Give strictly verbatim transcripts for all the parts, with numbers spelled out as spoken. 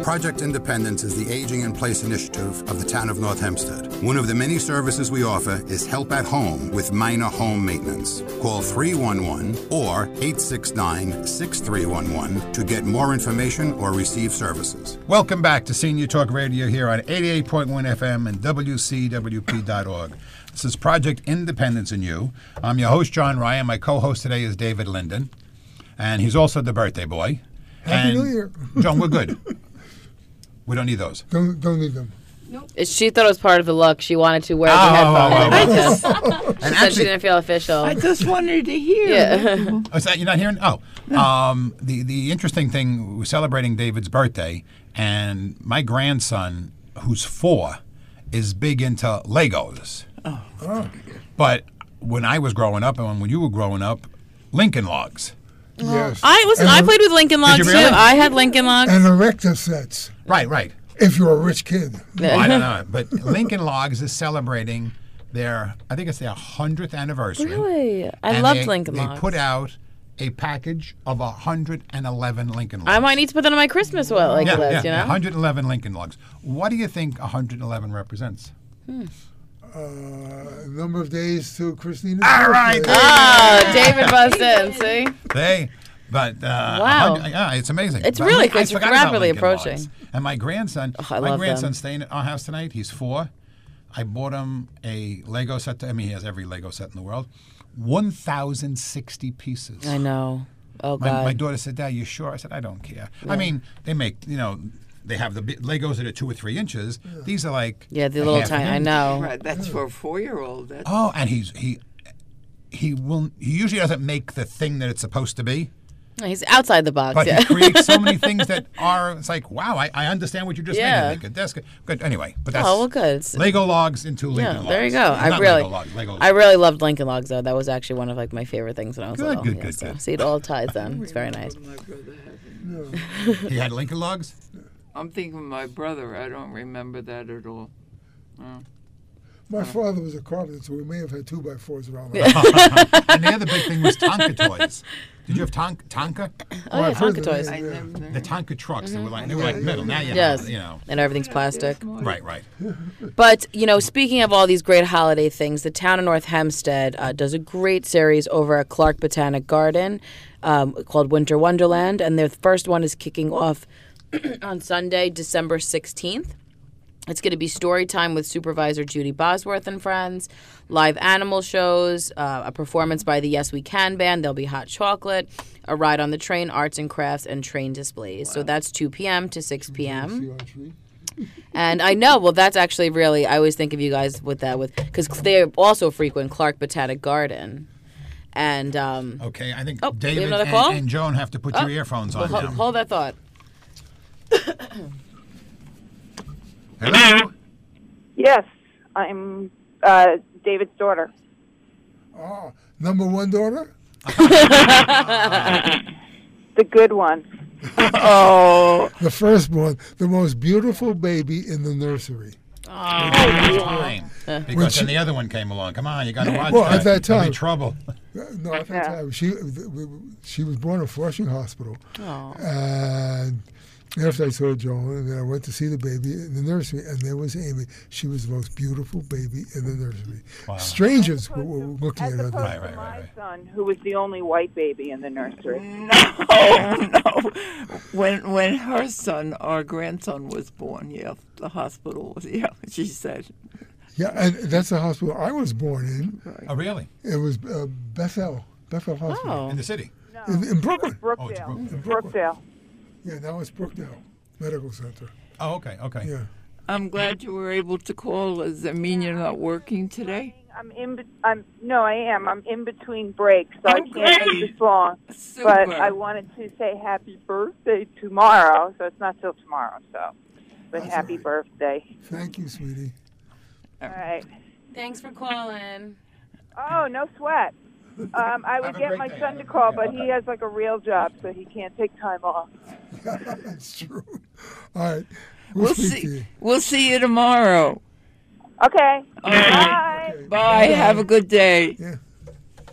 Project Independence is the Aging in Place initiative of the town of North Hempstead. One of the many services we offer is help at home with minor home maintenance. Call three one one or eight six nine, six three one one to get more information or receive services. Welcome back to Senior Talk Radio here on eighty-eight point one F M and W C W P dot org. This is Project Independence in You. I'm your host, John Ryan. My co-host today is David Linden, and he's also the birthday boy. Happy and New Year. John, we're good. We don't need those. Don't don't need them. Nope. She thought it was part of the look. She wanted to wear oh, the headphones. Oh, oh, oh, oh. She and said actually, she didn't feel official. I just wanted to hear. Yeah. Oh, is that you're not hearing? Oh, no. um, the the interesting thing, we're celebrating David's birthday, and my grandson, who's four, is big into Legos. Oh. Oh. But when I was growing up, and when you were growing up, Lincoln Logs. Yes. I listen. And I the- played with Lincoln Logs really? too. I had Lincoln Logs. And erector sets, Right, right. if you're a rich kid. Well, I don't know, but Lincoln Logs is celebrating their, I think it's their hundredth anniversary. Really, I And loved they, Lincoln they Logs. put out a package of one hundred eleven Lincoln Logs. I might need to put that on my Christmas well, like yeah, list. yeah, You know. one hundred eleven Lincoln Logs. What do you think one hundred eleven represents? Uh, number of days to Christina's All right. birthday. Oh, David buzzed in. See. They, but uh, Wow. one hundred yeah, it's amazing. It's But really I good. It's forgot about rapidly Lincoln approaching. Logs. And my grandson, Oh, I my love grandson's them. staying at our house tonight. He's four. I bought him a Lego set. I mean, he has every Lego set in the world. one thousand sixty pieces. I know. Oh My, God. my daughter said, "Dad, you sure?" I said, "I don't care." I mean, they make, you know, they have the big Legos that are two or three inches. These are like yeah, the a little half an tiny. I inch. know. Right, that's for a four-year-old. That's Oh, and he's he he will he usually doesn't make the thing that it's supposed to be, He's outside the box. but yeah. he creates so many things that are. It's like, wow, I, I understand what you just Yeah. made. Like a desk. Good. Anyway, but that's Oh well, good. It's- Lego Logs into Lincoln yeah, Logs. there you go. I Not really, Lego Logs, Legos. I really loved Lincoln Logs though. That was actually one of like my favorite things when I was Good, little. good, yeah, good, so. good. See, it all ties in. It's very nice. My brother had them. He had Lincoln Logs. I'm thinking my brother. I don't remember that at all. Oh. My father was a carpenter, so we may have had two by fours around. Yeah. And the other big thing was Tonka toys. Did you have Tonka? Tonka? Oh yeah, I've heard Tonka the toys. name. I never The Tonka trucks. They were like they were like metal. Now you Yes. have, you know. And everything's plastic. Right, right. But, you know, speaking of all these great holiday things, the town of North Hempstead uh, does a great series over at Clark Botanic Garden um, called Winter Wonderland. And their first one is kicking off on Sunday, December sixteenth. It's going to be story time with Supervisor Judy Bosworth and friends, live animal shows, uh, a performance by the Yes We Can band. There'll be hot chocolate, a ride on the train, arts and crafts, and train displays. So that's two p.m. to six p.m. See on tree. And I know, well, that's actually really, I always think of you guys with that, with because they also frequent Clark Botanic Garden. And, um, Okay, I think Oh, we have David another and, call? and Joan have to put Oh, your earphones on well, now. hold, hold that thought. Hello? Yes, I'm uh, David's daughter. Oh, number one daughter? The good one. Oh, The firstborn, the most beautiful baby in the nursery. Time. Uh. Because then the other one came along. Come on, you got to watch Well, that. at that There'll be time- trouble. Uh, No, at that Yeah. time, she she was born at Flushing Hospital. Oh. And after I saw Joan, and then I went to see the baby in the nursery, and there was Amy. She was the most beautiful baby in the nursery. Wow. Strangers were, were looking As at her. opposed Right, to right, my right, right. son, who was the only white baby in the nursery. no, no. When when her son, our grandson, was born, yeah, the hospital was, yeah, she said. Yeah, and that's the hospital I was born in. Oh, really? It was uh, Bethel, Bethel Hospital Oh. In the city? No, in, in Brooklyn. Oh, it's Brookdale. Brooklyn. Brookdale. Yeah, now it's Brookdale Medical Center. Oh, okay, okay. Yeah. I'm glad you were able to call. Does that mean you're not working today? I'm in. be- I'm no, I am. I'm in between breaks, so I Oh, can't great. make this long. Super. But I wanted to say happy birthday tomorrow, so it's not till tomorrow. So, but That's happy all right. birthday. Thank you, sweetie. All right. Thanks for calling. Oh, no sweat. Um, I Have would a get great my day. son Have to a call, great but day. he has like a real job, so he can't take time off. That's true. All right. We'll, We'll speak to see. you. We'll see you tomorrow. Okay. All right. Bye. Bye. Have a good day. Yeah.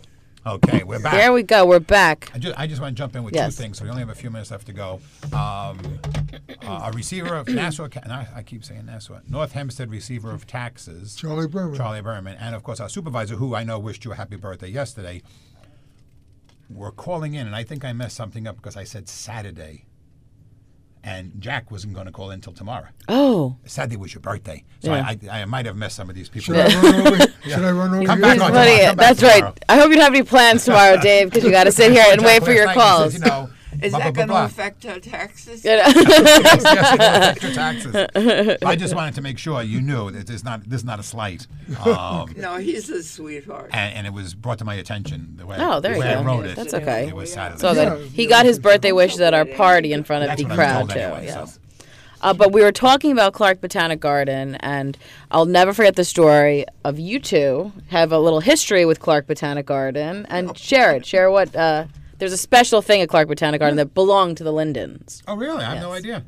Okay, we're back. There we go. We're back. I just, I just want to jump in with Yes. two things, so we only have a few minutes left to go. Um, uh, a receiver of Nassau, no, I keep saying Nassau, North Hempstead receiver of taxes, Charlie Berman. Charlie Berman, and of course our supervisor, who I know wished you a happy birthday yesterday, were calling in, and I think I messed something up because I said Saturday. And Jack wasn't going to call in until tomorrow. Oh. Saturday was your birthday. So Yeah. I, I, I might have messed some of these people Should up. I run over? Should I run over? Come you? back on Funny. tomorrow. Come back That's tomorrow. right. I hope you don't have any plans tomorrow, Dave, because you got to sit here and wait for your Last night he calls. says, you know, Is blah, that blah, going to blah, blah. affect our taxes? You know? yes, yes, it will affect your taxes. I just wanted to make sure you knew that this is not this is not a slight. Um, No, he's a sweetheart. and, and it was brought to my attention the way, Oh, there the you way go. I wrote it. That's okay. It was Saturday. So Yeah. good. He got his birthday wishes at our party in front of That's the what I was crowd, told too. anyway, Yes. so. Uh, but we were talking about Clark Botanic Garden, and I'll never forget the story of you two have a little history with Clark Botanic Garden. And share it. Share what. Uh, there's a special thing at Clark Botanic Garden that belonged to the Lindens. Oh, really? I have no Yes. idea.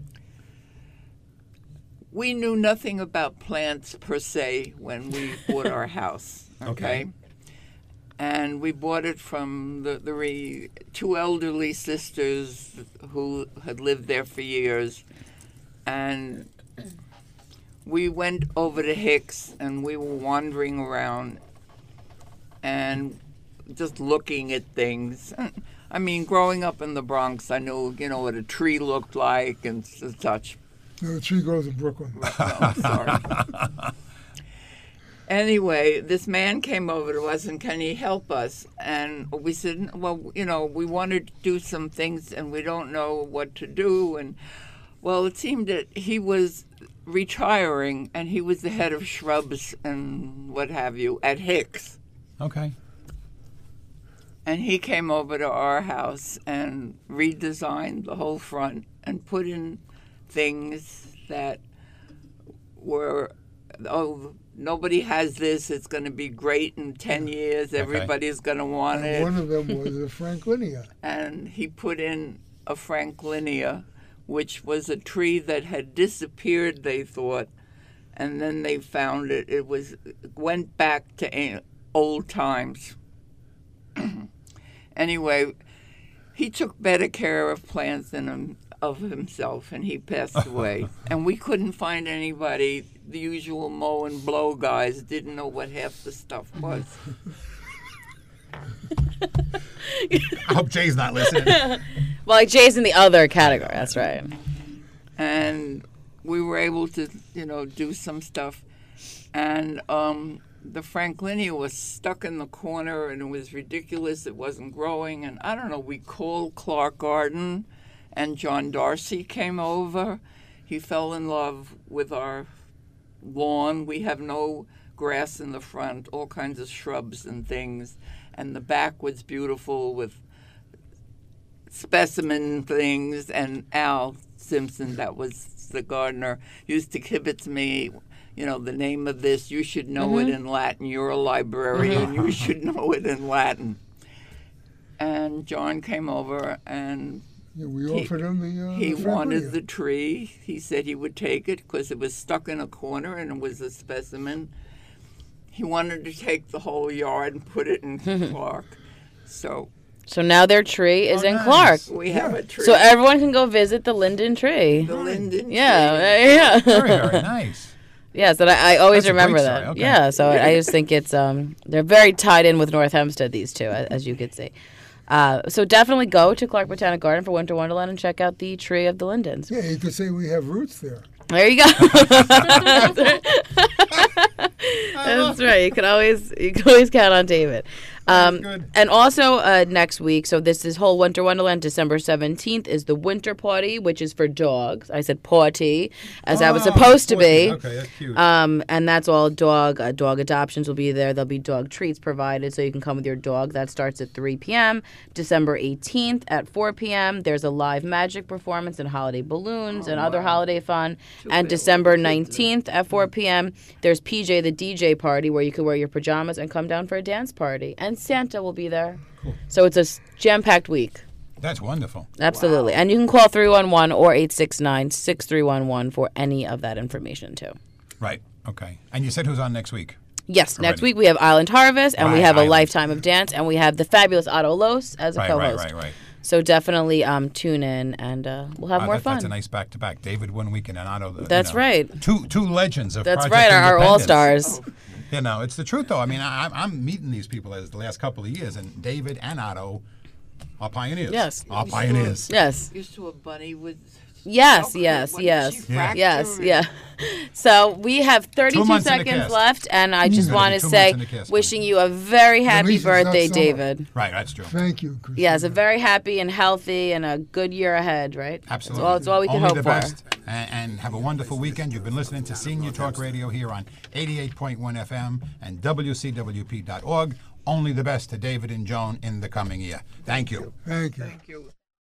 We knew nothing about plants per se when we bought our house. Okay. Okay. And we bought it from the, the re, two elderly sisters who had lived there for years. And we went over to Hicks and we were wandering around and just looking at things. I mean, growing up in the Bronx, I knew, you know, what a tree looked like and such. No, the tree grows in Brooklyn. No, I'm sorry. Anyway, this man came over to us and can he help us? And we said, well, you know, we want to do some things and we don't know what to do. And well, it seemed that he was retiring and he was the head of shrubs and what have you at Hicks. Okay. And he came over to our house and redesigned the whole front and put in things that were, oh, nobody has this. It's going to be great in ten years. Everybody's going to want And one it. of them was a Franklinia. And he put in a Franklinia, which was a tree that had disappeared, they thought. And then they found it. It was went back to a- old times. Anyway, he took better care of plants than him, of himself, and he passed away. And we couldn't find anybody. The usual mow and blow guys didn't know what half the stuff was. I hope Jay's not listening. Well, like Jay's in the other category. That's right. And we were able to, you know, do some stuff. And um, the Franklinia was stuck in the corner, and it was ridiculous. It wasn't growing. And I don't know, we called Clark Garden, and John Darcy came over. He fell in love with our lawn. We have no grass in the front, all kinds of shrubs and things. And the back was beautiful with specimen things. And Al Simpson, that was the gardener, used to kibitz me, you know, the name of this, you should know Mm-hmm. it in Latin. You're a librarian, you should know it in Latin. And John came over and Yeah, we He- offered him the uh, he the wanted Franklinia. the tree. He said he would take it because it was stuck in a corner and it was a specimen. He wanted to take the whole yard and put it in Clark. So So now their tree is Oh, in nice. Clark. we have a tree. So everyone can go visit the linden tree. the linden Yeah, tree. uh, yeah. Very, very nice. Yes, that I, I always That's a remember great that. story, okay. Yeah, so I just think it's um they're very tied in with North Hempstead, these two, a- as you could see. Uh, so definitely go to Clark Botanic Garden for Winter Wonderland and check out the tree of the lindens. Yeah, you could say we have roots there. There you go. That's right. That's right. You can always you can always count on David. Um, good. and also uh, next week, so this is whole Winter Wonderland. December seventeenth is the Winter Party, which is for dogs. I said party, as I was Oh, supposed to forty. be. Okay, that's cute. Um, and that's all dog. Uh, dog adoptions will be there. There'll be dog treats provided, so you can come with your dog. That starts at three p.m. December eighteenth at four p.m. There's a live magic performance and holiday balloons and other holiday fun. And December nineteenth at four p.m. there's P J the D J party where you can wear your pajamas and come down for a dance party. And Santa will be there. So it's a s- jam-packed week. That's wonderful. Absolutely. And you can call three one one or eight six nine, six three one one for any of that information, too. Right. Okay. And you said who's on next week? Yes, next already. week we have Island Harvest, and we Right, have a Island. Lifetime of Dance, and we have the fabulous Otto Los as a Right, right, co-host. right, right. So definitely um, tune in, and uh, we'll have Uh, more that- fun. That's a nice back-to-back. David one week and an Otto. the- you That's know, right. Two two legends of That's Project right, our, our Independence. all-stars. You know, it's the truth, though. I mean, I, I'm- I'm meeting these people as the last couple of years, and David and Otto are pioneers. Yes. Are pioneers. Yes. You saw a bunny with. Yes, chocolate. yes, What, did yes, she fracture yes, and- yeah. So we have thirty-two months in the seconds cast. left, and I just Gonna want be to two say, months in the cast. wishing you a very happy least it's not birthday, summer. David. Right, that's true. Thank you, Christina. Yes, a very happy and healthy and a good year ahead, right? Absolutely. That's all, that's all we can Only hope the for. best. And, and have a wonderful weekend. You've been listening to Senior Talk Radio here on eighty-eight point one F M and W C W P dot org. Only the best to David and Joan in the coming year. Thank you. Thank you. Thank you.